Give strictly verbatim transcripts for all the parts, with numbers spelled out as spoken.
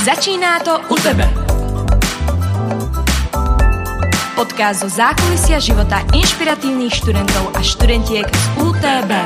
Začíná to u tebe. Podcast zo zákulisia života inšpiratívnych študentov a študentiek z ú té bé.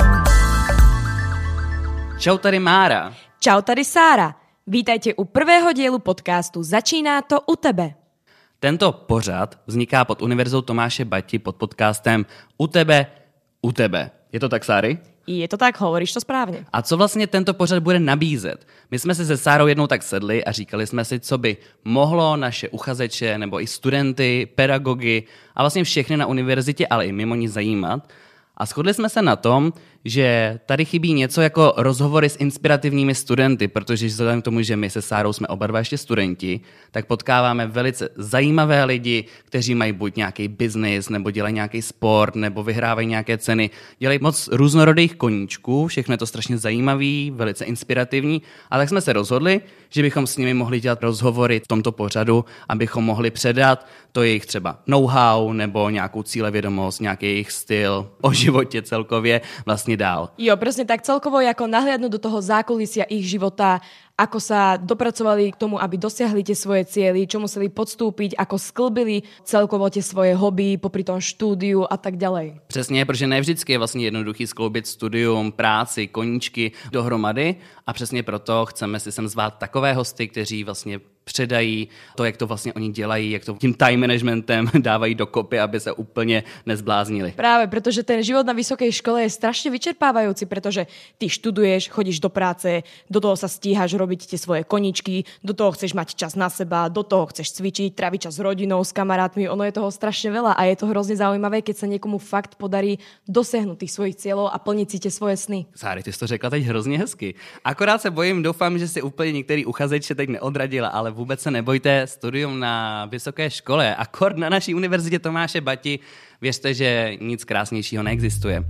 Čau, tady Mára. Čau, tady Sára. Vítajte u prvého dielu podcastu Začíná to u tebe. Tento pořad vzniká pod Univerzitou Tomáše Bati pod podcastem U tebe, u tebe. Je to tak, Sáry? Je to tak, hovoríš to správně. A co vlastně tento pořad bude nabízet? My jsme si se Sárou jednou tak sedli a říkali jsme si, co by mohlo naše uchazeče nebo i studenty, pedagogy a vlastně všechny na univerzitě, ale i mimo ní zajímat. A shodli jsme se na tom, že tady chybí něco jako rozhovory s inspirativními studenty, protože vzhledem k tomu, že my se Sárou jsme oba dva ještě studenti, tak potkáváme velice zajímavé lidi, kteří mají buď nějaký biznis, nebo dělají nějaký sport, nebo vyhrávají nějaké ceny. Dělají moc různorodých koníčků, všechno je to strašně zajímavý, velice inspirativní. A tak jsme se rozhodli, že bychom s nimi mohli dělat rozhovory v tomto pořadu, abychom mohli předat to jejich třeba know-how, nebo nějakou cílevědomost, nějaký jejich styl o životě celkově vlastně dál. Jo, presne tak, celkovo ako nahliadnúť do toho zákulisia ich života, ako sa dopracovali k tomu, aby dosiahli tie svoje cieľy, čo museli podstúpiť, ako sklbili celkovo tie svoje hobby popri tom štúdiu a tak ďalej. Přesně, protože ne vždycky je vlastně jednoduchý skloubit studium, práci, koníčky dohromady a přesně proto chceme si sem zvát takové hosty, kteří vlastně předají to, jak to vlastně oni dělají, jak to tím time managementem dávají dokopy, aby se úplně nezbláznili. Práve, pretože ten život na vysokej škole je strašne vyčerpávajúci, pretože ty študuješ, chodíš do práce, do toho sa stíhaš robiť tie svoje koníčky, do toho chceš mať čas na seba, do toho chceš cvičiť, tráviť čas s rodinou, s kamarátmi, ono je toho strašne veľa a je to hrozne zaujímavé, keď sa niekomu fakt podarí dosiahnuť tých svojich cieľov a plniť si tie svoje sny. Sáry, ty jsi to řekla teď hrozně hezky. Akorát se bojím, doufám, že si úplně některý uchazeče teď neodradila, ale vůbec se nebojte, studium na vysoké škole, akord na naší univerzitě Tomáše Bati, věřte, že nic krásnějšího neexistuje.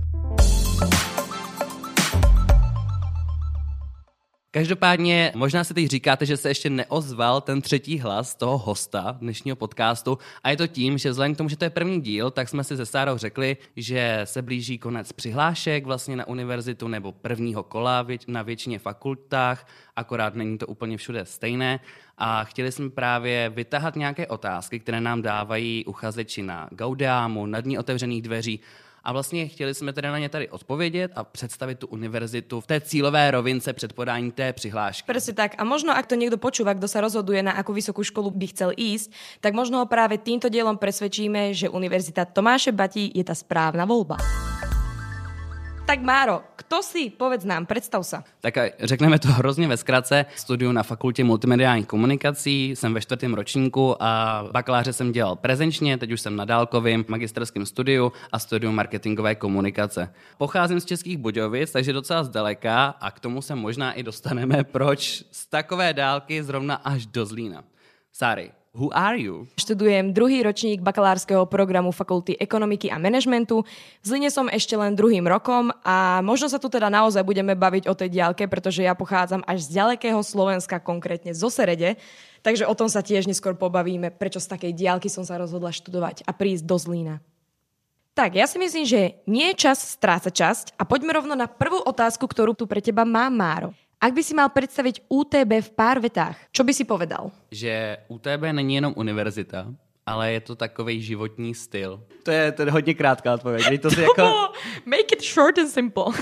Každopádně, možná si teď říkáte, že se ještě neozval ten třetí hlas toho hosta dnešního podcastu a je to tím, že vzhledem k tomu, že to je první díl, tak jsme si se Sárou řekli, že se blíží konec přihlášek vlastně na univerzitu nebo prvního kola na většině fakultách, akorát není to úplně všude stejné a chtěli jsme právě vytahat nějaké otázky, které nám dávají uchazeči na Gaudeamu, na Dní otevřených dveří. A vlastně chtěli jsme teda na ně tady odpovědět a představit tu univerzitu v té cílové rovince před podáním té přihlášky. Presne tak. A možno, ak to niekto počúva, kto sa rozhoduje, na akú vysokú školu by chcel ísť, tak možno ho práve týmto dielom presvedčíme, že Univerzita Tomáše Bati je tá správna voľba. Tak Máro, kto si? Povedz nám, predstav sa. Tak řekneme to hrozně ve zkratce. Studiu na fakultě multimediálních komunikací, jsem ve čtvrtém ročníku a bakaláře jsem dělal prezenčně, teď už jsem na dálkovém magisterském studiu a studiu marketingové komunikace. Pocházím z Českých Budějovic, takže docela zdaleka a k tomu se možná i dostaneme, proč z takové dálky zrovna až do Zlína. Sáry, who are you? Študujem druhý ročník bakalárskeho programu Fakulty ekonomiky a manažmentu. V Zlíne som ešte len druhým rokom a možno sa tu teda naozaj budeme baviť o tej diaľke, pretože ja pochádzam až z ďalekého Slovenska, konkrétne zo Serede. Takže o tom sa tiež neskôr pobavíme, prečo z takej diaľky som sa rozhodla študovať a prísť do Zlína. Tak, ja si myslím, že nie je čas strácať časť a poďme rovno na prvú otázku, ktorú tu pre teba mám, Máro. Ak by si mal představit ú té bé v pár vetách, čo by si povedal? Že ú té bé není jenom univerzita, ale je to takovej životní styl. To je, to je hodně krátká odpověď. To si jako... Make it short and simple.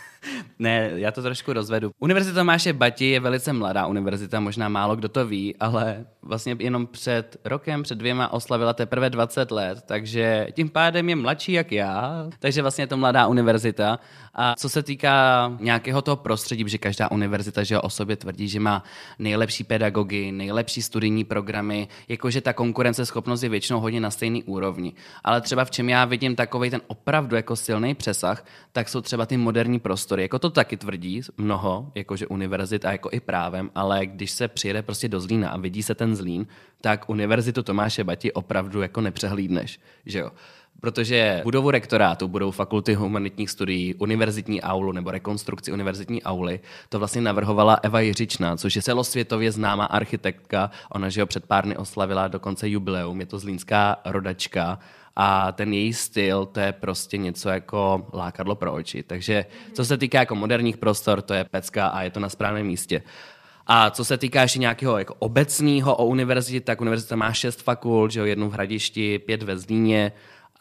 Ne, já to trošku rozvedu. Univerzita Tomáše Bati je velice mladá univerzita, možná málo kdo to ví, ale vlastně jenom před rokem, před dvěma oslavila teprve dvacet let, takže tím pádem je mladší jak já, takže vlastně je to mladá univerzita. A co se týká nějakého toho prostředí, že každá univerzita že o sobě tvrdí, že má nejlepší pedagogy, nejlepší studijní programy, jakože ta konkurenceschopnost je většinou hodně na stejný úrovni. Ale třeba v čem já vidím takovej ten opravdu jako silný přesah, tak jsou třeba ty moderní prostory. Jako to taky tvrdí mnoho, jakože univerzit a jako i právem, ale když se přijede prostě do Zlína a vidí se ten Zlín, tak univerzitu Tomáše Bati opravdu jako nepřehlídneš, že jo. Protože budovu rektorátu, budou fakulty humanitních studií, univerzitní aulu nebo rekonstrukci univerzitní auly, to vlastně navrhovala Eva Jiřičná, což je celosvětově známá architektka. Ona, že ho před pár dny oslavila dokonce jubileum, je to zlínská rodačka a ten její styl, to je prostě něco jako lákadlo pro oči. Takže co se týká jako moderních prostor, to je pecka a je to na správném místě. A co se týká ještě nějakého jako obecného o univerzitě, tak univerzita má šest fakult, že jo, jednu v Hradišti, pět ve Zlíně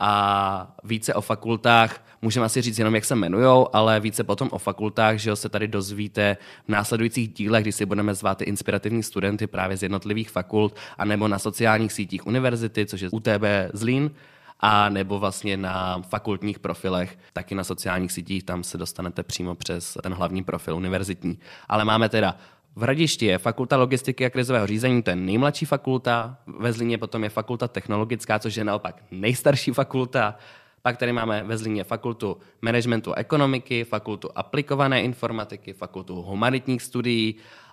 a více o fakultách. Můžeme asi říct jenom, jak se jmenujou, ale více potom o fakultách, že jo, se tady dozvíte v následujících dílech, kdy si budeme zvát ty inspirativní studenty právě z jednotlivých fakult, anebo na sociálních sítích univerzity, což je U T B Zlín, a nebo vlastně na fakultních profilech, taky na sociálních sítích, tam se dostanete přímo přes ten hlavní profil univerzitní. Ale máme teda v Hradišti je fakulta logistiky a krizového řízení, to je nejmladší fakulta, ve Zlíně potom je fakulta technologická, což je naopak nejstarší fakulta. Pak tady máme ve Zlíně fakultu managementu a ekonomiky, fakultu aplikované informatiky, fakultu humanitních studií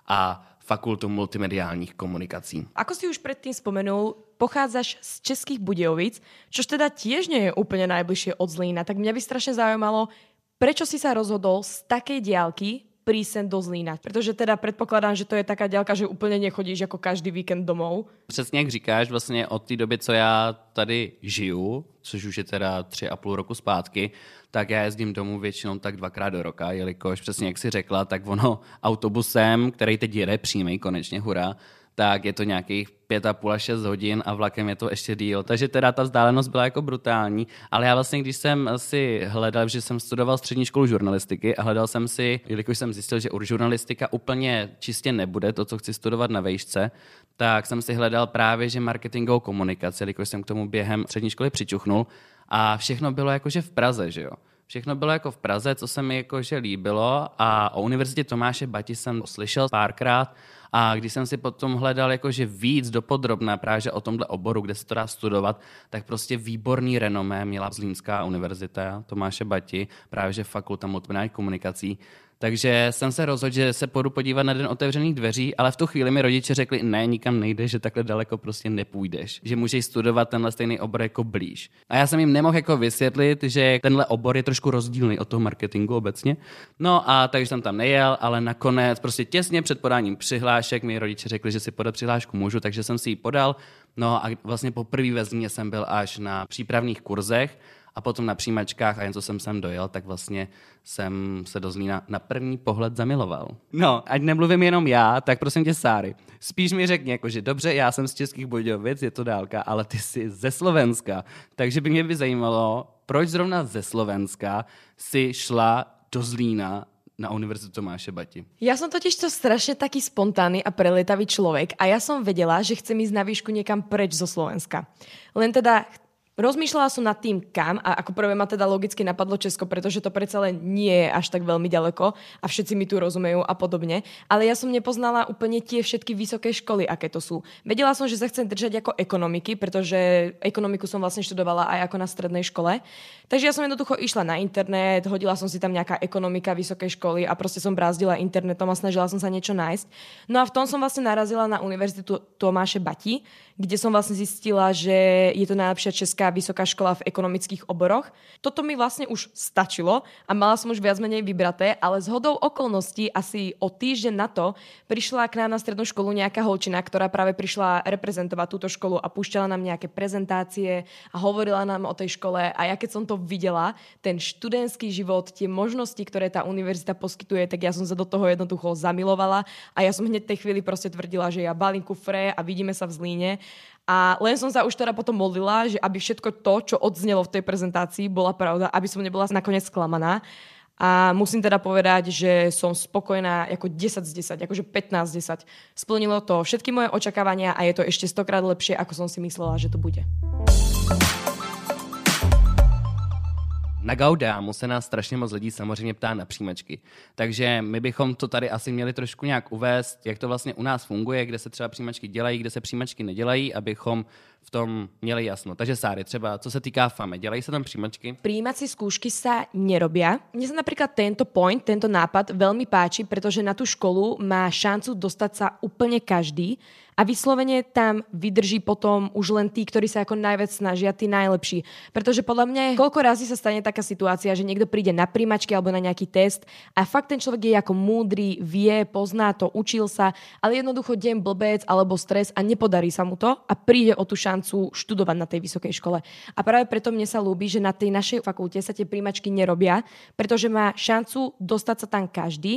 a fakultu multimediálních komunikací. Ako si už predtým spomenul, pochádzaš z Českých Budějovic, čož teda tiež nie je úplne najbližšie od Zlína, tak mňa by strašne zaujímalo, prečo si sa rozhodol z takej diaľky prísť sem do Zlína. Protože teda predpokladám, že to je taká diaľka, že úplně nechodíš jako každý víkend domů. Přesně jak říkáš, vlastně od té doby, co já tady žiju, což už je teda tři a půl roku zpátky, tak já jezdím domů většinou tak dvakrát do roka, jelikož přesně jak si řekla, tak ono autobusem, který teď jede přímý, konečně hurá, tak je to nějakých pět a půl až šest hodin a vlakem je to ještě díl. Takže teda ta vzdálenost byla jako brutální, ale já vlastně, když jsem si hledal, že jsem studoval střední školu žurnalistiky a hledal jsem si, jelikož jsem zjistil, že žurnalistika úplně čistě nebude to, co chci studovat na vejšce, tak jsem si hledal právě, že marketingovou komunikaci, jelikož jsem k tomu během střední školy přičuchnul a všechno bylo jakože v Praze, že jo. Všechno bylo jako v Praze, co se mi jakože líbilo a o univerzitě Tomáše Bati jsem slyšel párkrát a když jsem si potom hledal jakože víc dopodrobná právě o tomhle oboru, kde se to dá studovat, tak prostě výborný renomé měla Zlínská univerzita Tomáše Bati, právě že fakulta multimediálních komunikací. Takže jsem se rozhodl, že se půjdu podívat na den otevřených dveří, ale v tu chvíli mi rodiče řekli, ne, nikam nejdeš, že takhle daleko prostě nepůjdeš, že můžeš studovat tenhle stejný obor jako blíž. A já jsem jim nemohl jako vysvětlit, že tenhle obor je trošku rozdílný od toho marketingu obecně. No a takže jsem tam nejel, ale nakonec prostě těsně před podáním přihlášek mi rodiče řekli, že si podat přihlášku můžu, takže jsem si ji podal. No a vlastně poprvé ve Zlíně jsem byl až na přípravných kurzech, a potom na přijímačkách a jen co jsem sem dojel, tak vlastně jsem se do Zlína na první pohled zamiloval. No, ať nemluvím jenom já, tak prosím tě, Sáry, spíš mi řekni, jako, že dobře, já jsem z Českých Budějovic, je to dálka, ale ty jsi ze Slovenska, takže by mě by zajímalo, proč zrovna ze Slovenska si šla do Zlína na Univerzitu Tomáše Bati. Ja som totiž to strašne taký spontánny a prelietavý človek a ja som vedela, že chcem ísť na výšku niekam preč zo Slovenska. Len teda rozmýšľala som nad tým, kam a ako prvé ma teda logicky napadlo Česko, pretože to predsa len nie je až tak veľmi ďaleko a všetci mi tu rozumejú a podobne. Ale ja som nepoznala úplne tie všetky vysoké školy, aké to sú. Vedela som, že sa chcem držať ako ekonomiky, pretože ekonomiku som vlastne študovala aj ako na strednej škole. Takže ja som jednoducho išla na internet, hodila som si tam nejaká ekonomika vysokej školy a proste som brázdila internetom a snažila som sa niečo nájsť. No a v tom som vlastne narazila na Univerzitu Tomáše Bati, kde som vlastne zistila, že je to najlepšia česká vysoká škola v ekonomických oboroch. Toto mi vlastne už stačilo a mala som už viac menej vybraté, ale zhodou okolností asi o týždeň na to prišla k nám na strednú školu nejaká holčina, ktorá práve prišla reprezentovať túto školu a púšťala nám nejaké prezentácie a hovorila nám o tej škole a ja keď som to videla, ten študentský život, tie možnosti, ktoré tá univerzita poskytuje, tak ja som sa do toho jednoducho zamilovala a ja som hneď tej chvíli proste tvrdila, že ja balím kufre a vidíme sa v Zlíne. A len som sa už teda potom modlila, že aby všetko to, čo odznelo v tej prezentácii, bola pravda, aby som nebola nakoniec sklamaná. A musím teda povedať, že som spokojná ako desať z desať, akože pätnásť z desať. Splnilo to všetky moje očakávania a je to ešte stokrát lepšie, ako som si myslela, že to bude. Na Gaudeamu se nás strašně moc lidí samozřejmě ptá na přijímačky. Takže my bychom to tady asi měli trošku nějak uvést, jak to vlastně u nás funguje, kde se třeba přijímačky dělají, kde se přijímačky nedělají, abychom v tom měli jasno. Takže Sáry, třeba co se týká FAME, dělají se tam přijímačky? Prijímací skúšky sa nerobia. Mne sa napríklad tento point, tento nápad veľmi páči, pretože na tú školu má šancu dostať sa úplne každý a vyslovene tam vydrží potom už len tí, ktorí sa ako najviac snažia, tí najlepší. Pretože podľa mňa koľko razy sa stane taká situácia, že niekto príde na prijímačky alebo na nejaký test a fakt ten človek je ako múdry, vie, pozná to, učil sa, ale jednoducho deň blbec alebo stres a nepodarí sa mu to a príde o tú šancu študovať na tej vysokej škole. A práve preto mne sa ľúbi, že na tej našej fakulte sa tie prijímačky nerobia, pretože má šancu dostať sa tam každý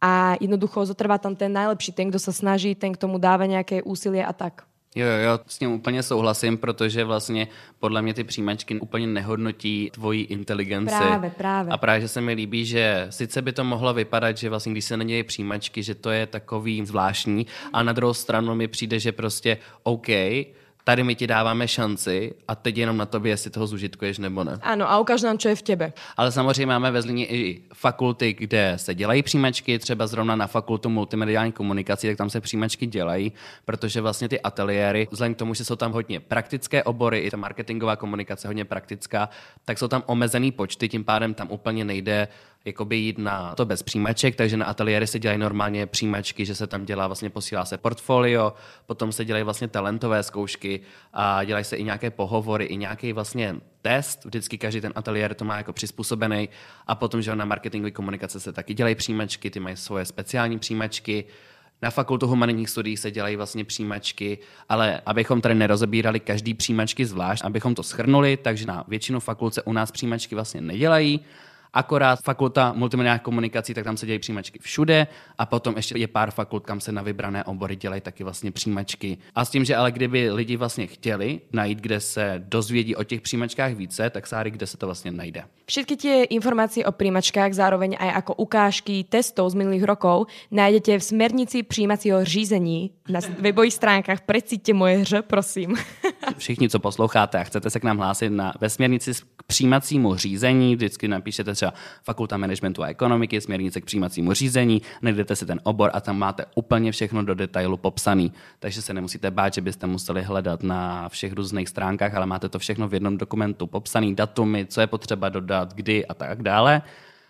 a jednoducho zotrvá tam ten najlepší, ten, kdo sa snaží, ten, kto mu dáva nejaké úsilie a tak. Jo, jo, jo, s tím úplně souhlasím, protože vlastně podle mě ty přijímačky úplně nehodnotí tvoji inteligenci. Právě, právě. A právě, že se mi líbí, že sice by to mohlo vypadat, že vlastně, když se nedějí přijímačky, že to je takový zvláštní, a na druhou stranu mi přijde, že prostě OK, tady my ti dáváme šanci a teď jenom na tobě, jestli toho zužitkuješ nebo ne. Ano, a ukáž nám, čo je v tebe. Ale samozřejmě máme ve Zlíně i fakulty, kde se dělají přijímačky, třeba zrovna na fakultu multimediální komunikací, tak tam se přijímačky dělají, protože vlastně ty ateliéry, vzhledem k tomu, že jsou tam hodně praktické obory, i ta marketingová komunikace hodně praktická, tak jsou tam omezený počty, tím pádem tam úplně nejde jakoby jít na to bez přijímaček, takže na ateliéry se dělají normálně přijímačky, že se tam dělá, vlastně posílá se portfolio, potom se dělají vlastně talentové zkoušky a dělají se i nějaké pohovory, i nějaký vlastně test, vždycky každý ten ateliér to má jako přizpůsobený a potom, že na marketingové komunikace se taky dělají přijímačky, ty mají svoje speciální přijímačky. Na fakultu humanitních studií se dělají vlastně přijímačky, ale abychom tady nerozebírali každý přijímačky zvlášť, abychom to shrnuli, takže na většinu fakult se u nás přijímačky vlastně nedělají. Akorát fakulta multimediálních komunikací, tak tam se dělají přijímačky všude a potom ještě je pár fakult, kam se na vybrané obory dělají taky vlastně přijímačky. A s tím, že ale kdyby lidi vlastně chtěli najít, kde se dozvědí o těch přijímačkách více, tak Sári, kde se to vlastně najde? Všetky tie informácie o prijímačkách, zároveň aj ako ukážky testov z minulých rokov nájdete v smernici přijímacího řízení na webových stránkách. Precíťte moje ř, prosím. Všichni, co posloucháte a chcete se k nám hlásit na, ve směrnici k přijímacímu řízení, vždycky napíšete třeba Fakulta managementu a ekonomiky, směrnice k přijímacímu řízení, najdete si ten obor a tam máte úplně všechno do detailu popsaný. Takže se nemusíte bát, že byste museli hledat na všech různých stránkách, ale máte to všechno v jednom dokumentu popsaný, datumy, co je potřeba dodat, kdy a tak dále.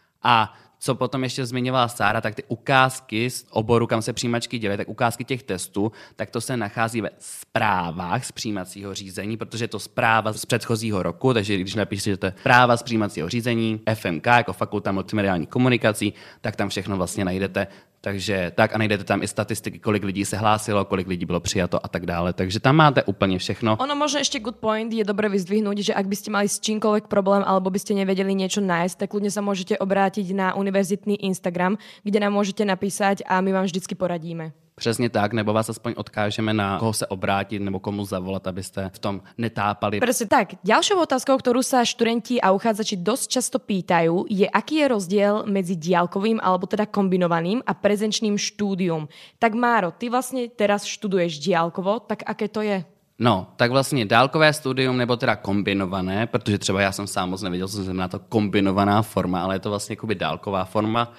A co potom ještě zmiňovala Sára, tak ty ukázky z oboru, kam se přijímačky dělají, tak ukázky těch testů, tak to se nachází ve zprávách z přijímacího řízení, protože je to zpráva z předchozího roku, takže když napíšete zpráva z přijímacího řízení, F M K jako Fakulta multimediální komunikací, tak tam všechno vlastně najdete. Takže tak a najdete tam i statistiky, kolik lidí se hlásilo, kolik lidí bylo přijato a tak dále. Takže tam máte úplně všechno. Ono možno ešte good point je dobre vyzdvihnúť, že ak by ste mali s čímkoľvek problém alebo by ste nevedeli niečo nájsť, tak ľudne sa môžete obrátiť na univerzitný Instagram, kde nám môžete napísať a my vám vždycky poradíme. Přesně tak, nebo vás aspoň odkážeme na koho se obrátit nebo komu zavolat, abyste v tom netápali. Presne tak. Ďalšou otázkou, ktorú sa študenti a uchádzači dosť často pýtajú, je, aký je rozdiel medzi diaľkovým alebo teda kombinovaným a prezenčným štúdium. Tak Máro, ty vlastne teraz študuješ diaľkovo, tak aké to je? No, tak vlastně dálkové studium nebo teda kombinované, protože třeba já jsem sám moc nevěděl, co znamená to kombinovaná forma, ale je to vlastně jakoby dálková forma,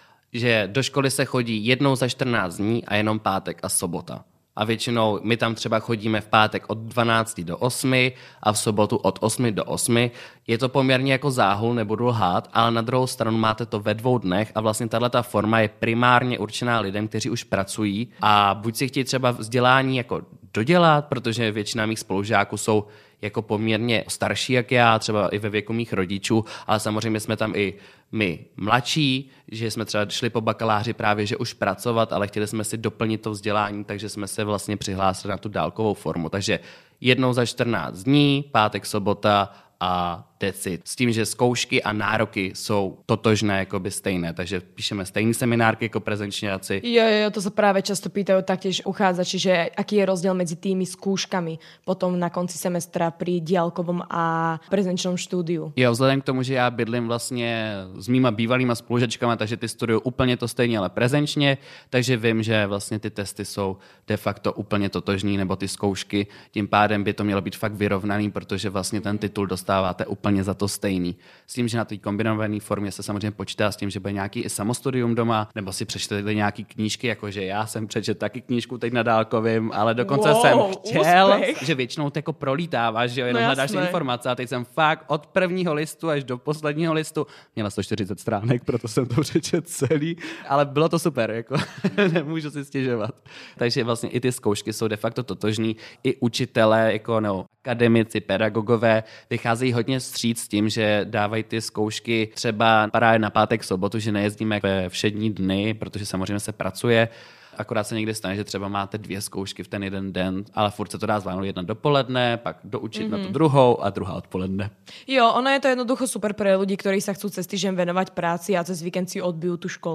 že do školy se chodí jednou za čtrnáct dní a jenom pátek a sobota. A většinou my tam třeba chodíme v pátek od dvanácti do osmi a v sobotu od osmi do osmi. Je to poměrně jako záhul, nebudu lhát, ale na druhou stranu máte to ve dvou dnech a vlastně tato forma je primárně určená lidem, kteří už pracují a buď si chtějí třeba vzdělání jako dodělat, protože většina mých spolužáků jsou jako poměrně starší jak já, třeba i ve věku mých rodičů, ale samozřejmě jsme tam i my mladší, že jsme třeba šli po bakaláři právě, že už pracovat, ale chtěli jsme si doplnit to vzdělání, takže jsme se vlastně přihlásili na tu dálkovou formu. Takže jednou za čtrnáct dní, pátek, sobota a decit. S tím, že zkoušky a nároky jsou totožné, jakoby stejné, takže píšeme stejný seminárky jako prezenčňáci. Jo, jo, to sa práve často pýtajú taktiež uchádzači, že aký je rozdiel medzi tými skúškami potom na konci semestra pri diaľkovom a prezenčnom štúdiu. Jo, vzhledem k tomu, že já bydlím vlastně s mýma bývalýma spolužačkama, takže ty studují úplně to stejně, ale prezenčně, takže vím, že vlastně ty testy jsou de facto úplně totožný, nebo ty zkoušky, tím pádem by to mělo být fakt vyrovnaný, protože vlastně ten titul dostáváte úplně za to stejný. S tím, že na té kombinované formě se samozřejmě počítá s tím, že bude nějaký i samostudium doma, nebo si přečtete nějaký knížky, jakože já jsem přečetl taky knížku teď na dálkovým, ale dokonce wow, jsem chtěl, úspěch. Že většinou to jako prolítáváš, že jo, jenom no hledáš informace a teď jsem fakt od prvního listu až do posledního listu, měla sto čtyřicet stránek, proto jsem to přečetl celý, ale bylo to super, jako nemůžu si stěžovat. Takže vlastně i ty zkoušky jsou de facto totožný, i učitelé, jako no, akademici, pedagogové vycházejí hodně vstříc s tím, že dávají ty zkoušky třeba právě na pátek, sobotu, že nejezdíme ve všední dny, protože samozřejmě se pracuje. Akorát se někdy stane, že třeba máte dvě zkoušky v ten jeden den, ale furt se to dá zvládnout jedna dopoledne, pak doučit mm-hmm. na tu druhou a druhá odpoledne. Jo, ono je to jednoducho super pre ľudí, ktorí sa chcú cez týždeň venovať práci a cez víkend si odbijú tú školu.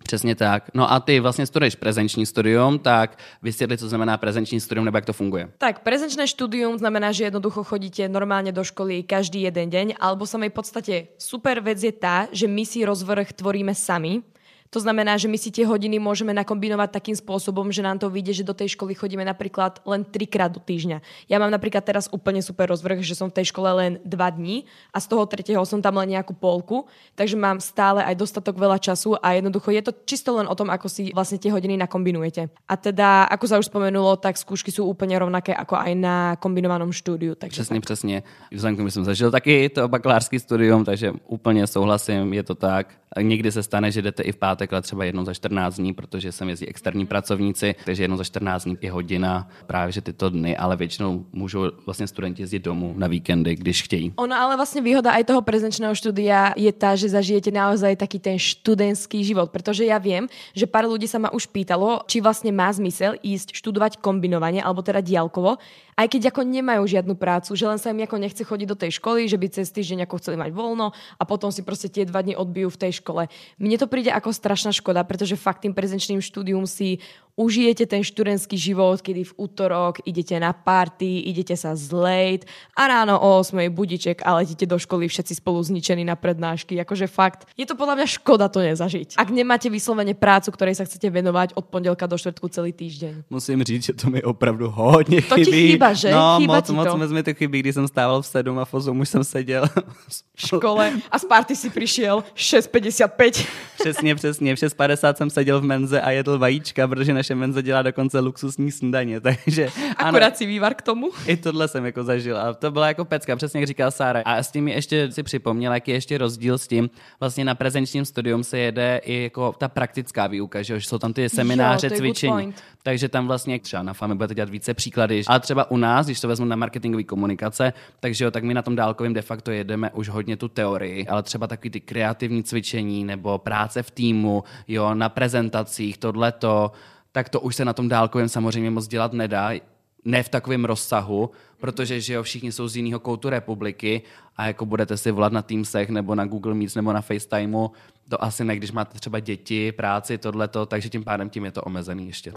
Přesně tak. No a ty vlastně studuješ prezenční studium, tak vysvětli, co znamená prezenční studium, nebo jak to funguje. Tak, prezenčné štúdium znamená, že jednoducho chodíte normálne do školy každý jeden deň, alebo samej podstate super vec je tá, že my si rozvrh tvoríme sami. To znamená, že my si tie hodiny môžeme nakombinovať takým spôsobom, že nám to vyjde, že do tej školy chodíme napríklad len trikrát do týždňa. Ja mám napríklad teraz úplne super rozvrh, že som v tej škole len dva dní a z toho tretieho som tam len nejakú polku, takže mám stále aj dostatok veľa času a jednoducho je to čisto len o tom, ako si vlastne tie hodiny nakombinujete. A teda, ako sa už spomenulo, tak skúšky sú úplne rovnaké ako aj na kombinovanom štúdiu. Takže přesně, tak. přesně. Vzhledem k tomu jsem zažil taky to bakalářský studium, takže úplně souhlasím, je to tak. Někdy se stane, že jdete i v pátek, ale třeba jednou za čtrnáct dní, protože sem jezdí externí pracovníci, takže jednou za čtrnáct dní je hodina právě že tyto dny, ale většinou můžou vlastně studenti jezdit domů na víkendy, když chtějí. Ono ale vlastne výhoda aj toho prezenčného štúdia je tá, že zažijete naozaj taký ten študentský život, pretože ja viem, že pár ľudí sa ma už pýtalo, či vlastne má zmysel ísť študovať kombinovanie, alebo teda diaľkovo, aj keď ako nemajú žiadnu prácu, že len sa im ako nechce chodiť do tej školy, že by cez týždeň ako chceli mať voľno a potom si proste tie dva dni odbijú v tej škole. Mne to príde ako strašná škoda, pretože fakt tým prezenčným štúdium si užijete ten študentský život, kedy v útorok idete na party, idete sa zlejt a ráno o ôsmej budiček a letíte do školy všetci spolu zničení na prednášky. Akože fakt, je to podľa mňa škoda to nezažiť. Ak nemáte vyslovene prácu, ktorej sa chcete venovať od pondelka do štvrtku celý týždeň. Musím říct, že to mi opravdu hodně chybí. To ti chýba, že? No, chýba moc, ti moc, to. moc mi to chybí, když jsem stával v sedm a v osm už jsem seděl v škole a z party si prišiel šesť päťdesiat päť. Přesně, přesně. V šest padesát jsem seděl v menze a jedl vajíčka, protože naše menze dělá dokonce luxusní snídaně, takže... Akorát si vývar k tomu. I tohle jsem jako zažil a to byla jako pecka, přesně jak říkala Sára. A s tím ještě si připomněla, jaký je ještě rozdíl s tím, vlastně na prezenčním studium se jede i jako ta praktická výuka, že jsou tam ty semináře, jo, cvičení. Takže tam vlastně třeba na FAME budete dělat více příklady. Ale třeba u nás, když to vezmu na marketingové komunikace, takže jo, tak my na tom dálkovém de facto jedeme už hodně tu teorii, ale třeba takový ty kreativní cvičení nebo práce v týmu, jo, na prezentacích, tohleto, tak to už se na tom dálkovém samozřejmě moc dělat nedá. Ne v takovém rozsahu, protože že jo, všichni jsou z jiného koutu republiky a jako budete si volat na Teamsech nebo na Google Meets nebo na FaceTimeu, to asi ne, když máte třeba děti, práci, tohleto, takže tím pádem tím je to omezený ještě.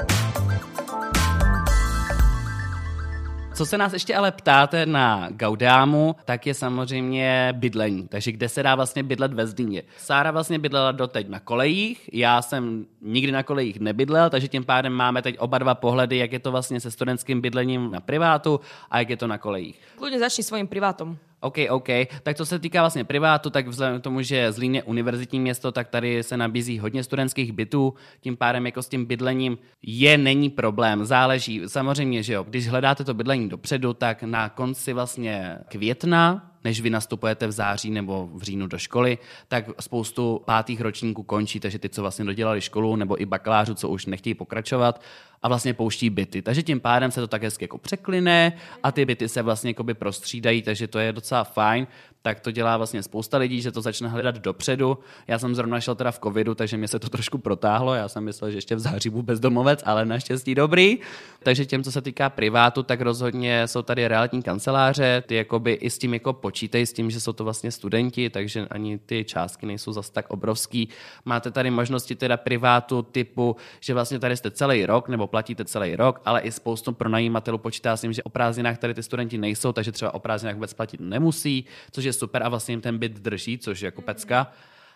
Co se nás ještě ale ptáte na Gaudeamu, tak je samozřejmě bydlení. Takže kde se dá vlastně bydlet ve Zlíně. Sára vlastně bydlela doteď na kolejích, já jsem nikdy na kolejích nebydlel, takže tím pádem máme teď oba dva pohledy, jak je to vlastně se studentským bydlením na privátu a jak je to na kolejích. Kľudne začni svojím privátom. OK, OK. Tak co se týká vlastně privátu, tak vzhledem k tomu, že Zlín je univerzitní město, tak tady se nabízí hodně studentských bytů, tím pádem jako s tím bydlením je, není problém, záleží. Samozřejmě, že jo, když hledáte to bydlení dopředu, tak na konci vlastně května, než vy nastupujete v září nebo v říjnu do školy, tak spoustu pátých ročníků končí, takže ty, co vlastně dodělali školu, nebo i bakalářů, co už nechtějí pokračovat a vlastně pouští byty. Takže tím pádem se to tak hezky jako překline a ty byty se vlastně jakoby prostřídají, takže to je docela fajn. Tak to dělá vlastně spousta lidí, že to začne hledat dopředu. Já jsem zrovna šel teda v covidu, takže mě se to trošku protáhlo. Já jsem myslel, že ještě v září budu bezdomovec, ale naštěstí dobrý. Takže těm, co se týká privátu, tak rozhodně jsou tady realitní kanceláře. Ty jakoby i s tím jako počítej s tím, že jsou to vlastně studenti, takže ani ty částky nejsou zas tak obrovský. Máte tady možnosti teda privátu typu, že vlastně tady jste celý rok nebo platíte celý rok, ale i spoustu pronajímatelů počítá s tím, že o prázdninách tady ty studenti nejsou, takže třeba o prázdninách vůbec platit nemusí, což je super a vlastně jim ten byt drží, což je jako pecka.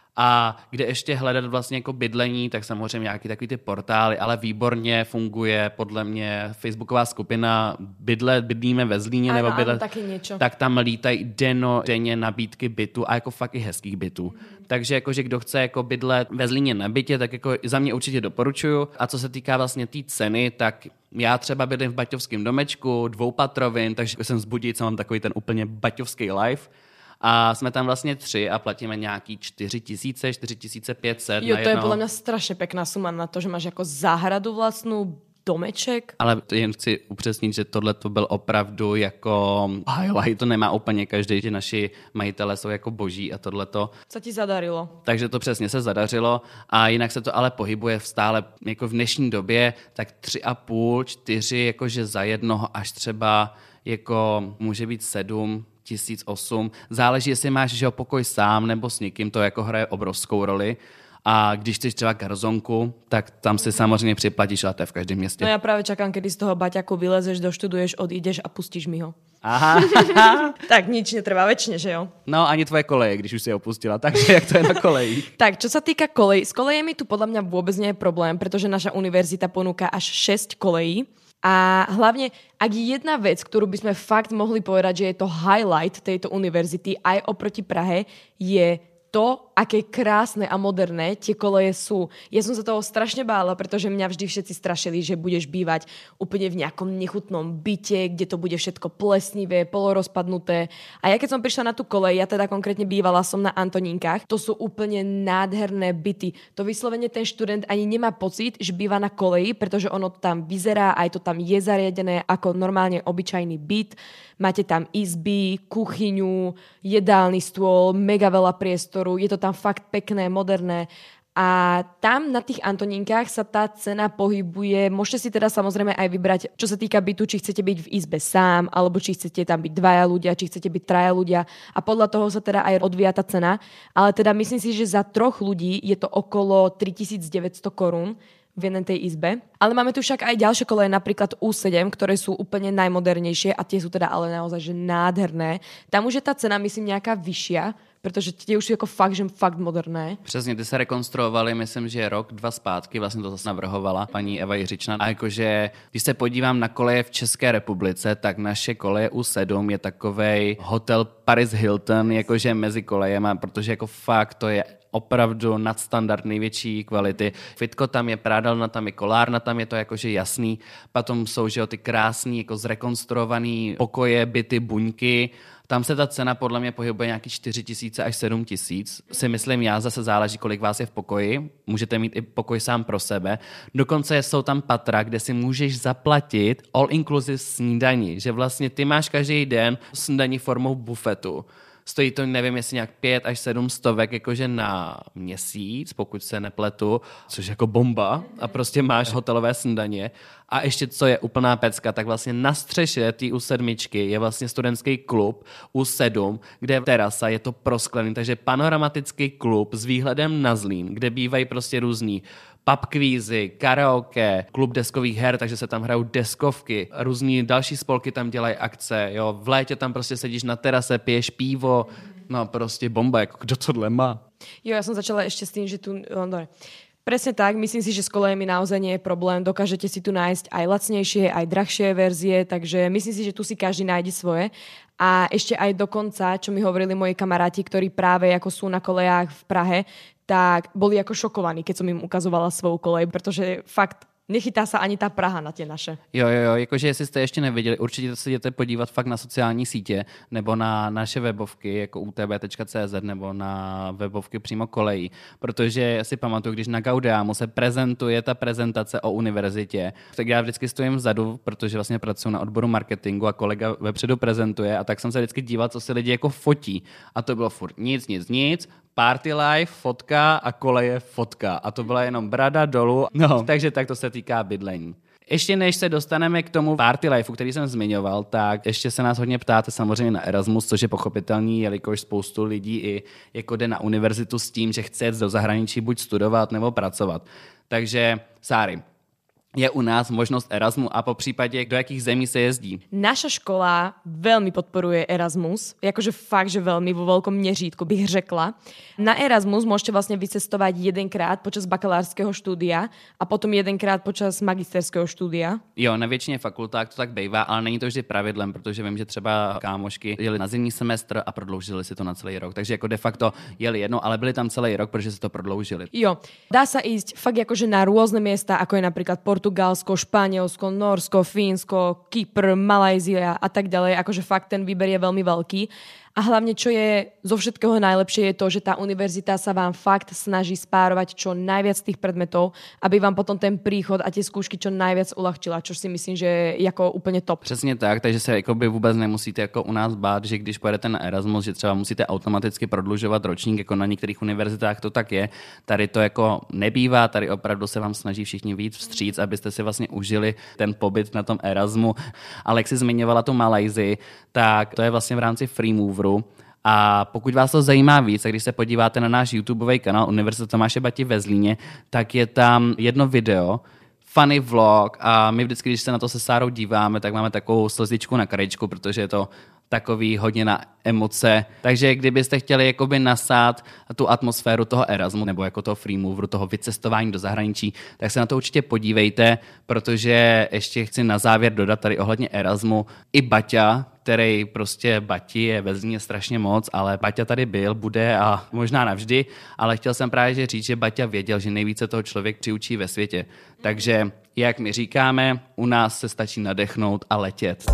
A kde ještě hledat vlastně jako bydlení, tak samozřejmě nějaký takový ty portály, ale výborně funguje podle mě facebooková skupina Bydle, bydlíme ve Zlíně, ano, nebo bydle, ano, taky něco. Tak tam lítají deno, denně nabídky bytu a jako fakt i hezkých bytů. Mm. Takže jakože kdo chce jako bydlet ve Zlíně na bytě, tak jako za mě určitě doporučuju. A co se týká vlastně té tý ceny, tak já třeba bydlím v baťovském domečku, dvoupatrovin, takže jsem z Budějic, mám takový ten úplně baťovský life. A jsme tam vlastně tři a platíme nějaký čtyři tisíce, čtyři tisíce pět set. Jo, to je podle mě strašně pěkná suma na to, že máš jako záhradu vlastnou, domeček. Ale to jen chci upřesnit, že tohle to byl opravdu jako highlight, to nemá úplně každý, že naši majitelé jsou jako boží a tohleto. Co ti zadarilo? Takže to přesně se zadařilo a jinak se to ale pohybuje v stále, jako v dnešní době, tak tři a půl, čtyři, jakože za jednoho až třeba jako může být sedm, tisíc osm. Záleží, jestli máš že pokoj sám nebo s někým, to jako hraje obrovskou roli. A když chceš třeba garzonku, tak tam si samozřejmě připlatíš, ale to je v každém městě. No já právě čakám, kedy z toho baťaku vylezeš, doštuduješ, odídeš a pustíš mi ho. Aha. Tak nič netrvá väčšine, že jo? No ani tvoje koleje, když už si je opustila, takže jak to je na kolejích? Tak, čo sa týka kolejí, s kolejemi tu podľa mňa vôbec nie je problém, pretože naša univerzita ponúka až šesť kolejí. A hlavne, ak je jedna vec, ktorú by sme fakt mohli povedať, že je to highlight tejto univerzity aj oproti Prahe, je to, aké krásne a moderné tie koleje sú. Ja som sa toho strašne bála, pretože mňa vždy všetci strašili, že budeš bývať úplne v nejakom nechutnom byte, kde to bude všetko plesnivé, polorozpadnuté. A ja keď som prišla na tú kolej, ja teda konkrétne bývala som na Antonínkach, to sú úplne nádherné byty. To vyslovene ten študent ani nemá pocit, že býva na koleji, pretože ono to tam vyzerá, aj to tam je zariadené ako normálne obyčajný byt. Máte tam izby, kuchyňu, jedálny stôl, mega veľa priestoru, je to tam fakt pekné, moderné. A tam na tých Antonínkach sa tá cena pohybuje, môžete si teda samozrejme aj vybrať, čo sa týka bytu, či chcete byť v izbe sám, alebo či chcete tam byť dvaja ľudia, či chcete byť traja ľudia a podľa toho sa teda aj odvíja tá cena. Ale teda myslím si, že za troch ľudí je to okolo tritisícdeväťsto korún v jednej tej izbe. Ale máme tu však aj ďalšie koleje, napríklad ú sedem, ktoré sú úplne najmodernejšie a tie sú teda ale naozaj že nádherné. Tam už je tá cena, myslím, nejaká vyššia, protože tie už sú jako fakt, že fakt moderné. Přesně, ty se rekonstruovali, myslím, že rok, dva zpátky, vlastně to zase navrhovala paní Eva Jiřičná. A jakože, když se podívám na koleje v České republice, tak naše koleje ú sedm je takovej hotel Paris Hilton, jakože mezi kolejema, protože jako fakt to je opravdu nadstandard největší kvality. Fitko tam je, prádelna tam je, kolárna tam je, to jakože jasný. Potom jsou, že jo, ty krásný, jako zrekonstruovaný pokoje, byty, buňky. Tam se ta cena podle mě pohybuje nějaký čtyři tisíce až sedm tisíc. Si myslím já, zase záleží, kolik vás je v pokoji. Můžete mít i pokoj sám pro sebe. Dokonce jsou tam patra, kde si můžeš zaplatit all-inclusive snídani. Že vlastně ty máš každý den snídaní formou bufetu. Stojí to, nevím, jestli nějak pět až sedm stovek jakože na měsíc, pokud se nepletu, což jako bomba a prostě máš hotelové snídaně. A ještě, co je úplná pecka, tak vlastně na střeše té ú sedmičky je vlastně studentský klub ú sedm, kde terasa, je to prosklený, takže panoramatický klub s výhledem na Zlín, kde bývají prostě různý pub kvízy, karaoke, klub deskových her, takže se tam hrajou deskovky, různý další spolky tam dělají akce, jo, v létě tam prostě sedíš na terase, piješ pivo, no prostě bomba, jako kdo tohle má. Jo, ja som začala ešte s tým, že tu... No, presne tak, myslím si, že s kolejemi naozaj nie je problém, dokážete si tu nájsť aj lacnejšie, aj drahšie verzie, takže myslím si, že tu si každý nájde svoje. A ešte aj dokonca, čo mi hovorili moji kamaráti, ktorí práve ako sú na kolejách v Prahe, tak boli ako šokovaní, keď som im ukazovala svou kolej, pretože fakt nechytá se ani ta Praha na tě naše. Jo, jo, jo, jakože jestli jste ještě neviděli, určitě se jděte podívat fakt na sociální sítě nebo na naše webovky jako u t b tečka c z nebo na webovky přímo kolejí, protože si pamatuju, když na Gaudeamu se prezentuje ta prezentace o univerzitě, tak já vždycky stojím vzadu, protože vlastně pracuji na odboru marketingu a kolega vepředu prezentuje a tak jsem se vždycky díval, co si lidi jako fotí a to bylo furt nic, nic, nic, party life, fotka a koleje fotka. A to byla jenom brada dolů. No, takže tak to se týká bydlení. Ještě než se dostaneme k tomu party lifeu, který jsem zmiňoval, tak ještě se nás hodně ptáte samozřejmě na Erasmus, což je pochopitelný, jelikož spoustu lidí i jako jde na univerzitu s tím, že chce jít do zahraničí buď studovat nebo pracovat. Takže, Sári, je u nás možnosť Erasmu a po prípade do jakých zemí sa jezdí? Naša škola veľmi podporuje Erasmus, akože fakt, že veľmi vo veľkom měřítku bych řekla. Na Erasmus môžete vlastne vycestovať jedenkrát počas bakalářského štúdia a potom jedenkrát počas magisterského štúdia. Jo, na většině fakultách to tak bývá, ale není to vždy pravidlem, protože vím, že třeba kámošky jeli na zimní semestr a prodloužili si to na celý rok. Takže jako de facto jeli jedno, ale byli tam celý rok, protože si to prodloužili. Jo, dá sa ísť fakt akože na rôzne miesta, ako je napríklad Portugalsko, Španielsko, Norsko, Fínsko, Kypr, Malajzia a tak ďalej. Akože fakt ten výber je veľmi veľký. A hlavne, čo je zo všetkého najlepšie, je to, že tá univerzita sa vám fakt snaží spárovať čo najviac tých predmetov, aby vám potom ten príchod a tie skúšky čo najviac uľahčila, čo si myslím, že je jako úplně top. Přesně tak, takže se jakoby vůbec nemusíte jako u nás bát, že když pojedete na Erasmus, že třeba musíte automaticky prodlužovat ročník, jako na některých univerzitách to tak je. Tady to jako nebývá, tady opravdu se vám snaží všichni víc vstříc, abyste si vlastně užili ten pobyt na tom Erasmu. Alexi zmiňovala tu Malajzii, tak to je vlastně v rámci Free Moveru A pokud vás to zajímá víc, a když se podíváte na náš YouTubeový kanál Univerzita Tomáše Bati ve Zlíně, tak je tam jedno video, funny vlog a my vždycky, když se na to se Sárou díváme, tak máme takovou slzičku na krajičku, protože je to takový hodně na emoce. Takže kdybyste chtěli jakoby nasát tu atmosféru toho Erasmu nebo jako toho free moveru, toho vycestování do zahraničí, tak se na to určitě podívejte, protože ještě chci na závěr dodat tady ohledně Erasmu i Baťa, který prostě Bati je ve Zlíně strašně moc, ale Baťa tady byl, bude a možná navždy, ale chtěl jsem právě říct, že Baťa věděl, že nejvíce toho člověk přiučí ve světě. Takže, jak my říkáme, u nás se stačí nadechnout a letět.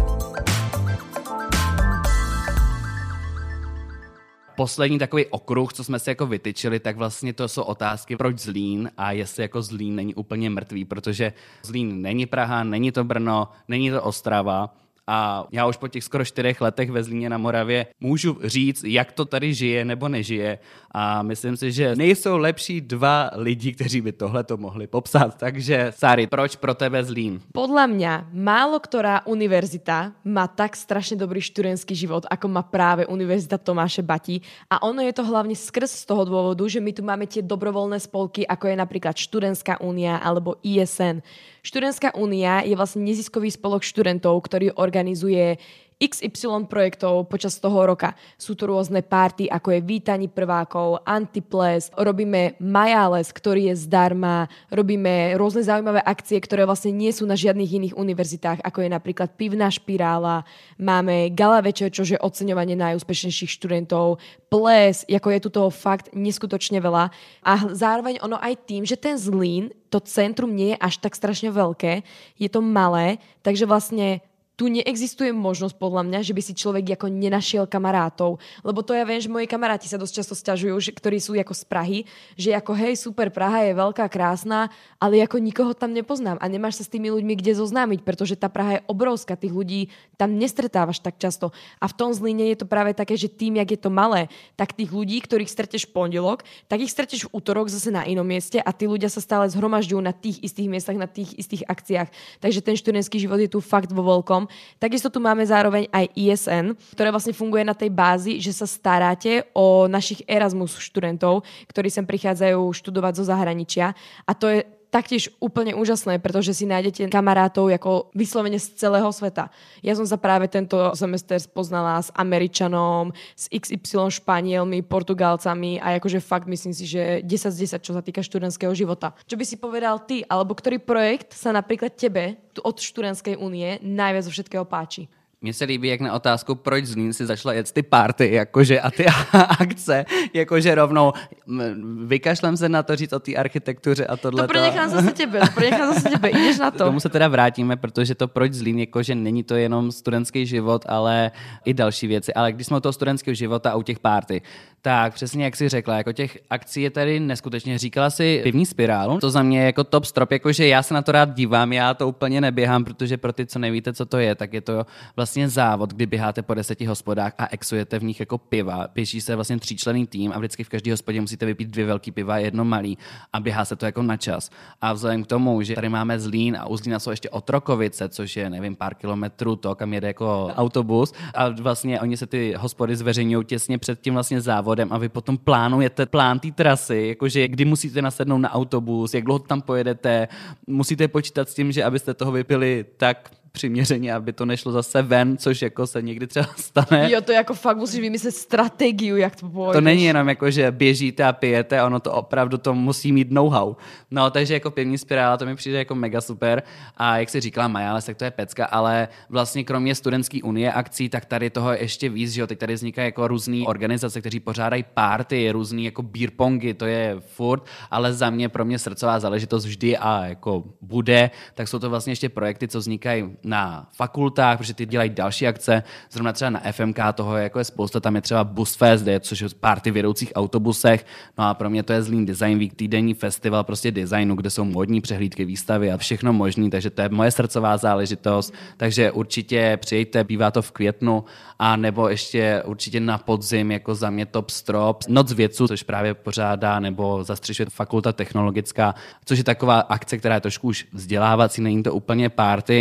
Poslední takový okruh, co jsme si jako vytyčili, tak vlastně to jsou otázky, proč Zlín a jestli jako Zlín není úplně mrtvý, protože Zlín není Praha, není to Brno, není to Ostrava. A já už po těch skoro čtyřech letech ve Zlíně na Moravě můžu říct, jak to tady žije nebo nežije. A myslím si, že nejsou lepší dva lidi, kteří by tohle to mohli popsat. Takže, Sári, proč pro tebe Zlín? Podľa mňa málo ktorá univerzita má tak strašne dobrý študentský život, ako má práve Univerzita Tomáše Bati. A ono je to hlavne skrz z toho dôvodu, že my tu máme tie dobrovoľné spolky, ako je napríklad Študentská únia alebo í es en. Študentská únia je vlastne neziskový spolok študentov, ktorý organizuje iks ypsilon projektov počas toho roka. Sú tu rôzne party, ako je vítanie prvákov, antiples, robíme Majales, ktorý je zdarma, robíme rôzne zaujímavé akcie, ktoré vlastne nie sú na žiadnych iných univerzitách, ako je napríklad Pivná špirála, máme gala večer, čo je oceňovanie najúspešnejších študentov, ples, ako je tu toho fakt neskutočne veľa. A zároveň ono aj tým, že ten Zlín, to centrum nie je až tak strašne veľké, je to malé, takže vlastne tu neexistuje možnosť podľa mňa, že by si človek ako nenašiel kamarátov. Lebo to ja viem, že moji kamaráti sa dosť často sťažujú, že, ktorí sú ako z Prahy, že ako hej, super, Praha je veľká, krásna, ale ako nikoho tam nepoznám a nemáš sa s tými ľuďmi kde zoznámiť, pretože tá Praha je obrovská, tých ľudí tam nestretávaš tak často. A v tom Zlíne je to práve také, že tým, jak je to malé, tak tých ľudí, ktorých stretneš v pondelok, tak ich stretneš v útorok zase na inom mieste a tí ľudia sa stále zhromažďujú na tých istých miestach, na tých istých akciách. Takže ten študentský život je tu fakt vo veľkom. Takisto tu máme zároveň aj í es en, ktoré vlastne funguje na tej bázi, že sa staráte o našich Erasmus študentov, ktorí sem prichádzajú študovať zo zahraničia. A to je taktiež úplne úžasné, pretože si nájdete kamarátov ako vyslovene z celého sveta. Ja som sa práve tento semester spoznala s Američanom, s iks ypsilon Španielmi, Portugálcami a akože fakt myslím si, že desať z desať, čo sa týka študentského života. Čo by si povedal ty, alebo ktorý projekt sa napríklad tebe tu od Študentskej únie najviac zo všetkého páči? Mně se líbí, jak na otázku, proč Zlín si začala jet ty party, jakože a ty akce, jakože rovnou vykašlem se na to říct o té architektuře a tohle. To pronechám zase tebe, to pronechám zase tebe, jdeš na to. K tomu se teda vrátíme, protože to proč Zlín, jakože není to jenom studentský život, ale i další věci. Ale když jsme u toho studentského života a u těch party, tak přesně jak jsi řekla, jako těch akcí je tady neskutečně. Říkala si Pivní spirálu, to za mě jako top strop, jakože já se na to rád dívám, já to úplně neběhám, protože pro ty, co nevíte, co to je, tak je to vlastně závod, kdy běháte po deseti hospodách a exujete v nich jako piva. Běží se vlastně tříčlenný tým a vždycky v každé hospodě musíte vypít dvě velký piva a jedno malý a běhá se to jako na čas. A vzhledem k tomu, že tady máme Zlín a u Zlína jsou ještě Otrokovice, což je nevím pár kilometrů to, kam jede jako autobus a vlastně oni se ty hospody zveřejňují těsně před tím vlastně závodem a vy potom plánujete plán té trasy, jakože kdy musíte nasednout na autobus, jak dlouho tam pojedete, musíte počítat s tím, že abyste toho vypili tak přiměřeně, aby to nešlo zase ven, což jako se někdy třeba stane. Jo, to jako fakt musíš vymyslet strategii, jak to pojedeš. To není jenom jako, že běžíte a pijete, ono to opravdu to musí mít know-how. No, takže jako Pivní spirála, to mi přijde jako mega super a jak si říkala Majales, tak to je pecka, ale vlastně kromě Studentské unie akcí, tak tady toho je ještě víc, že jo, teď tady vznikají jako různý organizace, kteří pořádají party, různý jako beer pongy, to je furt, ale za mě, pro mě srdcová záležitost vždy a jako bude, tak jsou to vlastně ještě projekty, co vznikají na fakultách, protože ty dělají další akce, zrovna třeba na ef em ká toho jako je spousta, tam je třeba Busfest, což je party v jedoucích autobusech, no a pro mě to je Zlín Design Week, týdenní festival prostě designu, kde jsou módní přehlídky, výstavy a všechno možný, takže to je moje srdcová záležitost, takže určitě přijďte, bývá to v květnu, a nebo ještě určitě na podzim, jako za mě top strop, Noc vědců, což právě pořádá nebo zastřešuje Fakulta technologická, což je taková akce, která je trošku už vzdělávací, není to úplně party. Ale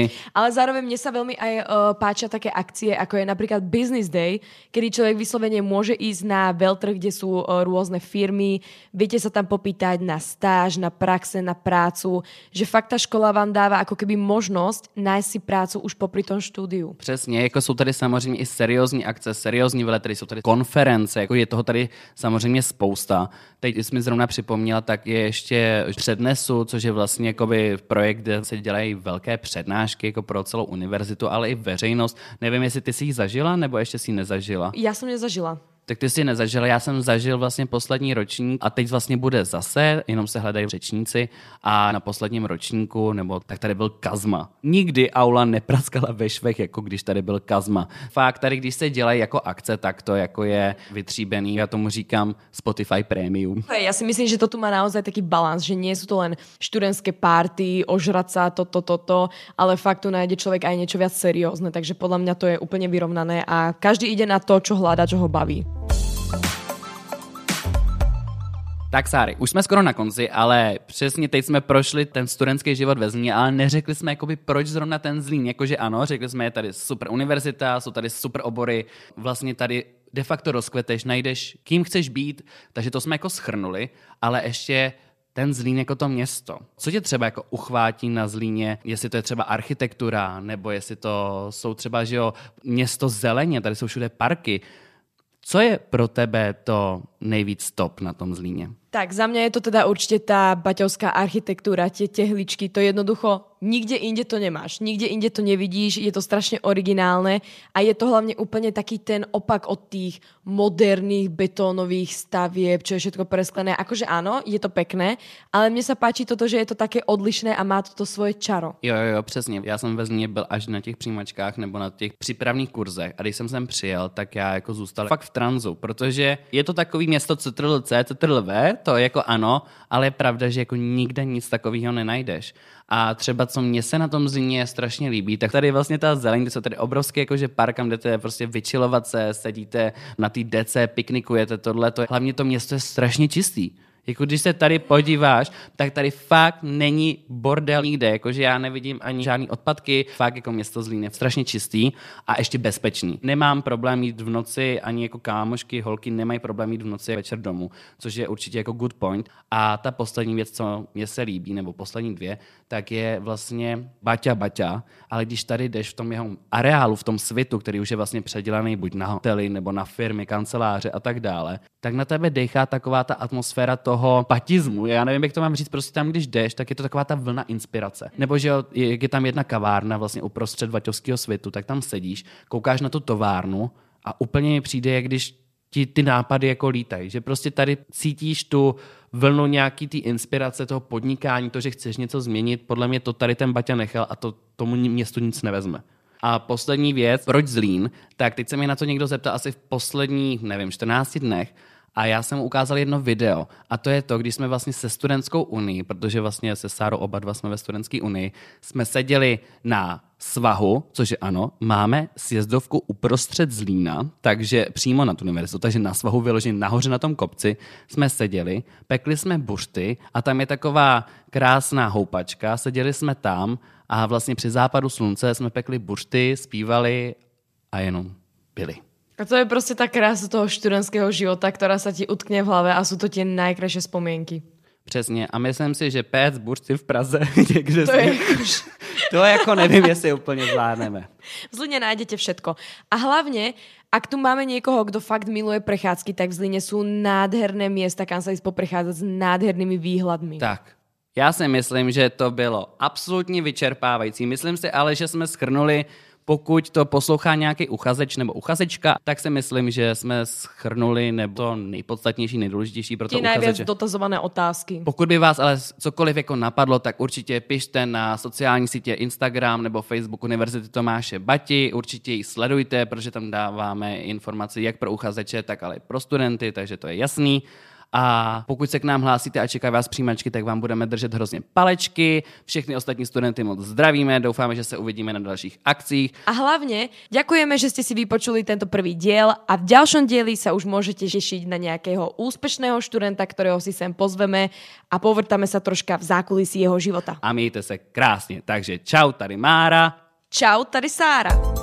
Ale zároveň mne sa veľmi aj uh, páčia také akcie, ako je napríklad Business Day, kedy človek vyslovene môže ísť na veľtrh, kde sú uh, rôzne firmy, viete sa tam popýtať na stáž, na praxe, na prácu, že fakt tá škola vám dáva ako keby možnosť nájsť si prácu už popri tom štúdiu. Přesně, jako jsou tady samozřejmě i seriózní akce, seriózní veletrhy, jsou tady konference, jako je toho tady samozřejmě spousta. Teď, když jsi mi zrovna připomněla, tak je ještě přednesu, což je vlastně jakoby projekt, kde se dělají velké přednášky jako pro celou univerzitu, ale i veřejnost. Nevím, jestli ty jsi ji zažila, nebo ještě si ji nezažila. Ja som nezažila. Tak ty si nezažil, já jsem zažil vlastně poslední ročník a teď vlastně bude zase, jenom se hledají řečníci a na posledním ročníku, nebo tak tady byl Kazma. Nikdy aula nepraskala ve švech, jako když tady byl Kazma. Fakt tady, když se dělají jako akce, tak to jako je vytříbený, já tomu říkám Spotify Premium. Ja si myslím, že to tu má naozaj taký balans, že nie sú to len študentské party, ožrať sa, toto, toto, ale fakt tu nájde človek aj niečo viac seriózne, takže podľa mňa to je úplne vyrovnané a každý ide na to, čo hľada, čo ho baví. Tak Sáry, už jsme skoro na konci, ale přesně teď jsme prošli ten studentský život ve Zlíně, ale neřekli jsme, jakoby, proč zrovna ten Zlín. Jakože ano, řekli jsme, je tady super univerzita, jsou tady super obory, vlastně tady de facto rozkveteš, najdeš, kým chceš být, takže to jsme jako schrnuli, ale ještě ten Zlín jako to město. Co tě třeba jako uchvátí na Zlíně, jestli to je třeba architektura, nebo jestli to jsou třeba, že jo, město zeleně, tady jsou všude parky. Co je pro tebe to nejvíc top na tom Zlíně? Tak za mňa je to teda určite tá baťovská architektúra, tie tehličky, to jednoducho nikde inde to nemáš, nikde inde to nevidíš, je to strašne originálne a je to hlavne úplne taký ten opak od tých moderných betónových stavieb, čo je všetko presklené. Akože áno, je to pekné, ale mne sa páči toto, že je to také odlišné a má to svoje čaro. Jo, jo, jo, přesně. Já jsem ve Zlíně byl až na těch přijímačkách nebo na těch přípravných kurzech a když jsem sem přijel, tak já jako zůstal fakt v tranzu, protože je to takový město C T R L C, C T R L V, to jako ano, ale je pravda, že jako nikde nic takového nenajdeš. A třeba co mně se na tom Zlíně strašně líbí, tak tady je vlastně ta zeleň, kde jsou tady obrovský jakože park, kam jdete prostě vyčilovat se, sedíte na té dece, piknikujete, tohle, to je, hlavně to město je strašně čistý. Jako když se tady podíváš, tak tady fakt není bordel nikde, jakože já nevidím ani žádný odpadky, fakt jako město Zlín je strašně čistý a ještě bezpečný. Nemám problém jít v noci, ani jako kámošky, holky nemají problém jít v noci večer domů, což je určitě jako good point. A ta poslední věc, co mě se líbí, nebo poslední dvě, tak je vlastně Baťa Baťa, ale když tady jdeš v tom jeho areálu, v tom svitu, který už je vlastně předělaný buď na hotely, nebo na firmy, kanceláře a tak dále, tak na tebe dechá taková ta atmosféra toho patismu. Já nevím, jak to mám říct, prostě tam, když jdeš, tak je to taková ta vlna inspirace. Nebo že jak je tam jedna kavárna vlastně uprostřed Baťovského svitu, tak tam sedíš, koukáš na tu továrnu a úplně mi přijde, jak když ti ty nápady jako lítají, že prostě tady cítíš tu vlnu nějaký ty inspirace toho podnikání, to, že chceš něco změnit, podle mě to tady ten Baťa nechal a to tomu městu nic nevezme. A poslední věc, proč Zlín, tak teď se mi na to někdo zeptal asi v posledních, nevím, čtrnácti dnech a já jsem mu ukázal jedno video a to je to, když jsme vlastně se Studentskou unii, protože vlastně se Sárou oba dva jsme ve Studentské unii, jsme seděli na svahu, což je ano, máme sjezdovku uprostřed Zlína, takže přímo na tu univerzitu, takže na svahu vyloženě nahoře na tom kopci jsme seděli, pekli jsme bušty a tam je taková krásná houpačka, seděli jsme tam a vlastně při západu slunce jsme pekli bušty, zpívali a jenom pili. A to je prostě ta krása toho študentského života, která se ti utkne v hlave a jsou to tie najkrajšie spomienky. Přesně. A myslím si, že péct bušty v Praze někde to, je... to jako nevím, jestli úplně zvládneme. V Zlíne nájdete všetko. A hlavne, ak tu máme niekoho, kto fakt miluje prechádzky, tak v Zlíne sú nádherné miesta, kam sa ísť poprechádzať s nádhernými výhľadmi. Tak. Já si myslím, že to bylo absolutně vyčerpávající. Myslím si ale, že jsme shrnuli, pokud to poslouchá nějaký uchazeč nebo uchazečka, tak si myslím, že jsme shrnuli nebo to nejpodstatnější, nejdůležitější pro to uchazeče. Ty najviac dotazované otázky. Pokud by vás ale cokoliv jako napadlo, tak určitě pište na sociální sítě Instagram nebo Facebook Univerzity Tomáše Bati. Určitě ji sledujte, protože tam dáváme informace jak pro uchazeče, tak ale i pro studenty, takže to je jasný. A pokud se k nám hlásíte a čekají vás přijímačky, tak vám budeme držet hrozně palečky. Všechny ostatní studenty moc zdravíme, doufáme, že se uvidíme na dalších akcích. A hlavne ďakujeme, že ste si vypočuli tento prvý diel a v ďalšom dieli sa už môžete tešiť na nejakého úspešného študenta, ktorého si sem pozveme a povrtáme sa troška v zákulisí jeho života. A mějte se krásně. Takže čau, tady Mára Čau, tady Sára.